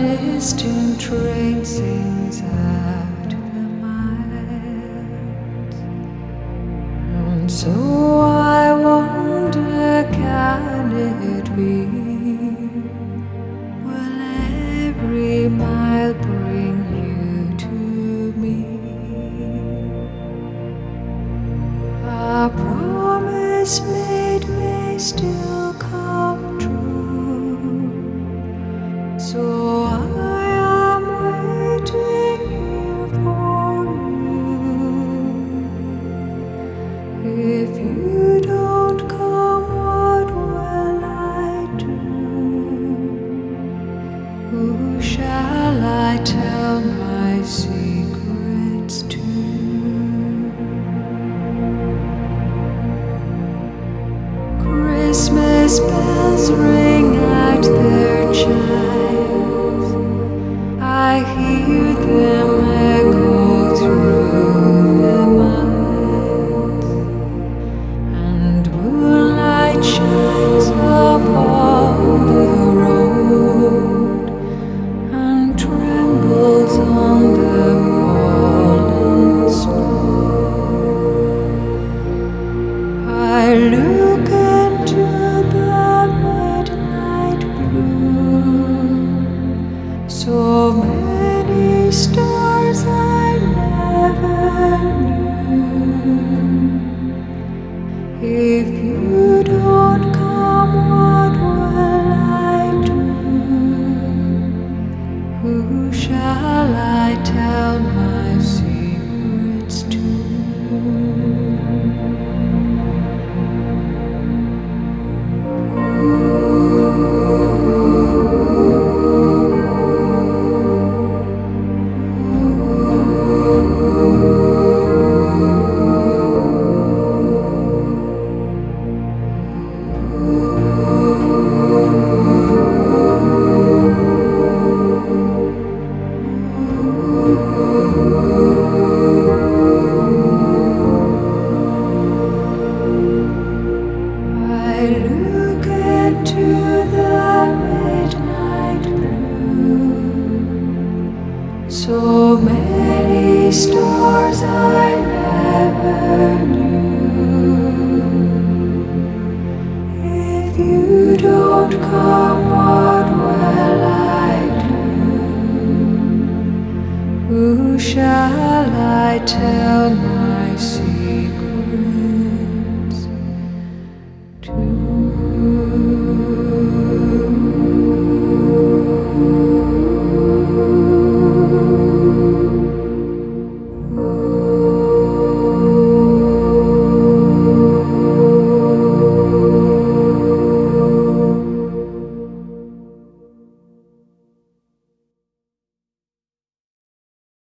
distant train sings out the miles, and so I wonder, can it be? Will every mile bring you to me? A promise made may still come true, so I am waiting here for you. If you don't come, what will I do? Who shall I tell my secrets to? Christmas bells ring out their chimes. I hear them echo through the miles, and moonlight shines upon the road and trembles on the fallen snow. I look into the midnight blue, so many stars I never knew. If you don't come, what will I do? Who shall I tell my secrets to? I look into the midnight blue, so many stars I never knew. If you don't come, what will I do? Who shall I tell my